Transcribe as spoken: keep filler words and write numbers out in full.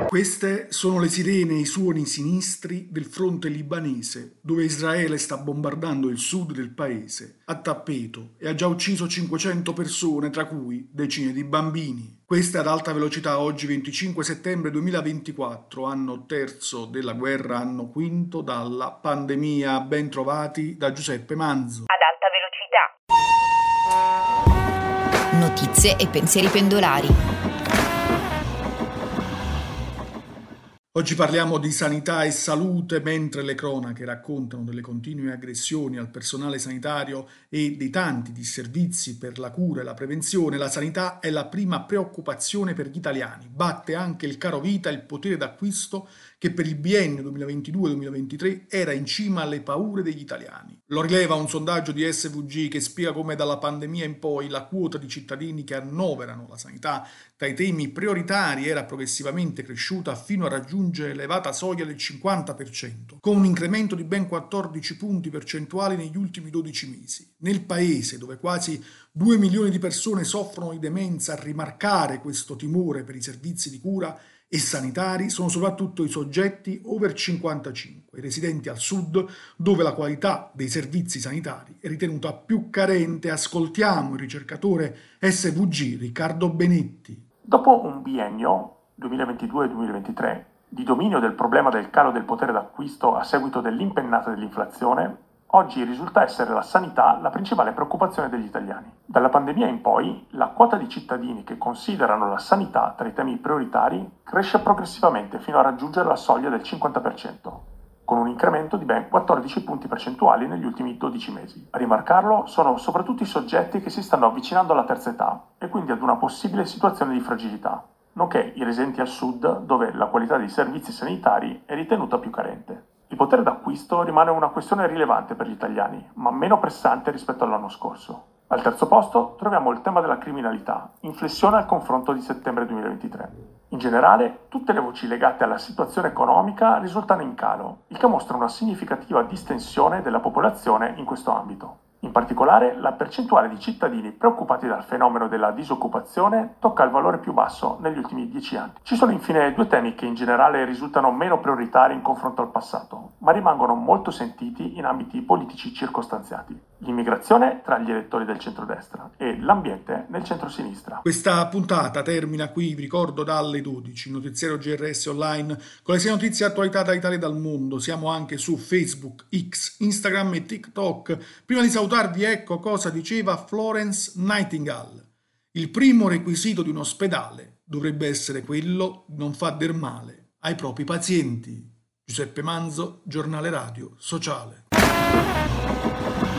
Queste sono le sirene e i suoni sinistri del fronte libanese, dove Israele sta bombardando il sud del paese a tappeto e ha già ucciso cinquecento persone, tra cui decine di bambini. Questa è ad alta velocità oggi venticinque settembre duemilaventiquattro, anno terzo della guerra, anno quinto dalla pandemia. Ben trovati da Giuseppe Manzo. Ad alta velocità. Notizie e pensieri pendolari. Oggi parliamo di sanità e salute, mentre le cronache raccontano delle continue aggressioni al personale sanitario e dei tanti disservizi per la cura e la prevenzione. La sanità è la prima preoccupazione per gli italiani. Batte anche il caro vita, il potere d'acquisto che per il biennio duemilaventidue duemilaventitré era in cima alle paure degli italiani. Lo rileva un sondaggio di S V G che spiega come dalla pandemia in poi la quota di cittadini che annoverano la sanità tra i temi prioritari era progressivamente cresciuta fino a raggiungere l'elevata soglia del cinquanta per cento, con un incremento di ben quattordici punti percentuali negli ultimi dodici mesi. Nel paese, dove quasi due milioni di persone soffrono di demenza, a rimarcare questo timore per i servizi di cura e sanitari sono soprattutto i soggetti over cinquantacinque, i residenti al sud, dove la qualità dei servizi sanitari è ritenuta più carente. Ascoltiamo il ricercatore S V G Riccardo Benetti. Dopo un biennio, duemilaventidue duemilaventitré, di dominio del problema del calo del potere d'acquisto a seguito dell'impennata dell'inflazione, oggi risulta essere la sanità la principale preoccupazione degli italiani. Dalla pandemia in poi, la quota di cittadini che considerano la sanità tra i temi prioritari cresce progressivamente fino a raggiungere la soglia del cinquanta per cento, con un incremento di ben quattordici punti percentuali negli ultimi dodici mesi. A rimarcarlo sono soprattutto i soggetti che si stanno avvicinando alla terza età e quindi ad una possibile situazione di fragilità, nonché i residenti al sud, dove la qualità dei servizi sanitari è ritenuta più carente. Il potere d'acquisto rimane una questione rilevante per gli italiani, ma meno pressante rispetto all'anno scorso. Al terzo posto troviamo il tema della criminalità, in flessione al confronto di settembre duemilaventitré. In generale, tutte le voci legate alla situazione economica risultano in calo, il che mostra una significativa distensione della popolazione in questo ambito. In particolare, la percentuale di cittadini preoccupati dal fenomeno della disoccupazione tocca il valore più basso negli ultimi dieci anni. Ci sono infine due temi che in generale risultano meno prioritari in confronto al passato, ma rimangono molto sentiti in ambiti politici circostanziati: l'immigrazione tra gli elettori del centrodestra e l'ambiente nel centrosinistra. Questa puntata termina qui, vi ricordo, dalle dodici, notiziario G R S online con le sei notizie e attualità da Italia e dal mondo. Siamo anche su Facebook, X, Instagram e TikTok. Prima di salutarvi, ecco cosa diceva Florence Nightingale: il primo requisito di un ospedale dovrebbe essere quello di non far del male ai propri pazienti. Giuseppe Manzo, Giornale Radio Sociale.